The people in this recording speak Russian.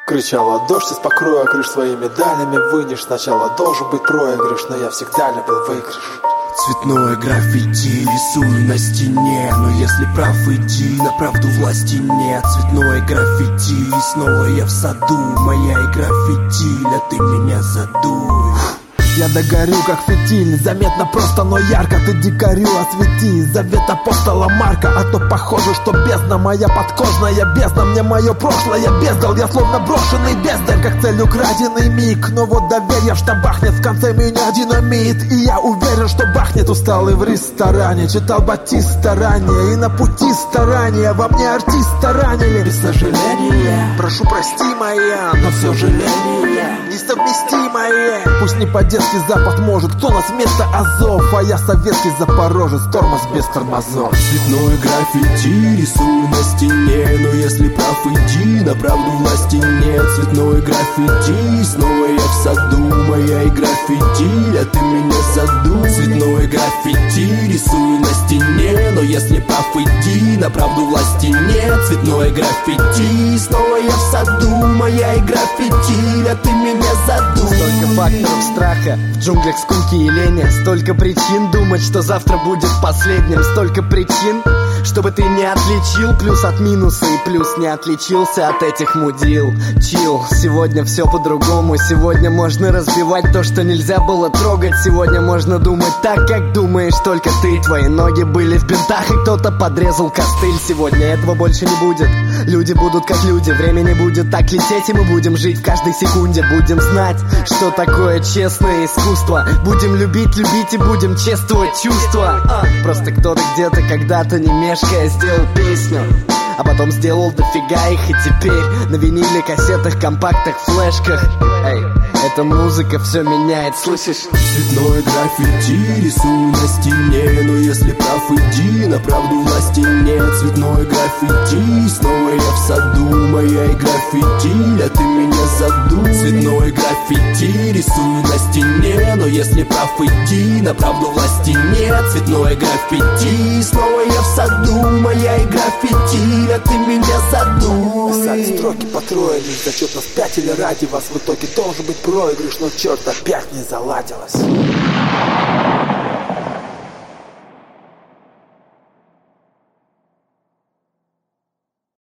Кричала дождь из покроя крыш, своими медалями вынешь. Сначала должен быть проигрыш, но я всегда любил выигрыш. Цветное граффити рисую на стене, но если прав иди, на правду власти нет. Цветное граффити, и снова я в саду. Моя игра фитиль, а ты меня задуй. Я догорю, как фитиль, заметно просто, но ярко. Ты дикарю освети, завет апостола Марка. А то похоже, что бездна моя подкожная бездна. Мне мое прошлое бездал, я словно брошенный бездарь, как цель украденный миг. Но вот доверие в штабах нет, в конце меня динамит. И я уверен, что бахнет. Усталый в ресторане, читал Батиста ранее. И на пути старания во мне артиста ранили. Без сожаления, прошу прости моя, но все жаление несовместимое. Пусть не по-детски запад может, кто нас вместо Азов, а я советский запорожец, тормоз без тормозов. Цветное граффити рисую на стене, но если прав иди, на правду власти нет. Цветное граффити, снова я в саду. Моя игра фитиль, а ты меня задуй. Цветное граффити рисую на стене, но если прав иди, на правду власти нет. Цветное граффити, снова я в саду. Моя игра фитиль, а ты меня задуй. Столько факторов страха в джунглях скуки и лени. Столько причин думать, что завтра будет последним. Столько причин, чтобы ты не отличил плюс от минуса и плюс не отличился от этих мудил. Чил, сегодня все по-другому. Сегодня можно разбивать то, что нельзя было трогать. Сегодня можно думать так, как думаешь только ты. Твои ноги были в бинтах, и кто-то подрезал костыль. Сегодня этого больше не будет. Люди будут как люди, время не будет так лететь. И мы будем жить в каждой секунде. Будем знать, что такое честное искусство. Будем любить и будем чествовать чувства. Просто кто-то где-то когда-то не мешкая сделал песню, а потом сделал дофига их. И теперь на виниле, кассетах, компактах, флешках. Эй, эта музыка все меняет, слышишь? Цветное граффити рисую на стене, но если прав иди, на правду власти нет. Цветное граффити, снова я в саду. Моя игра фитиль, а ты меня задуй. Цветное граффити рисую на стене, но если прав иди, на правду власти нет. Цветное граффити, снова я в саду. Моя игра фитиль, а ты меня задуй. Писали строки по трое, лишь зачет нас спятили ради вас. В итоге должен быть проигрыш, но черт, опять не заладилось.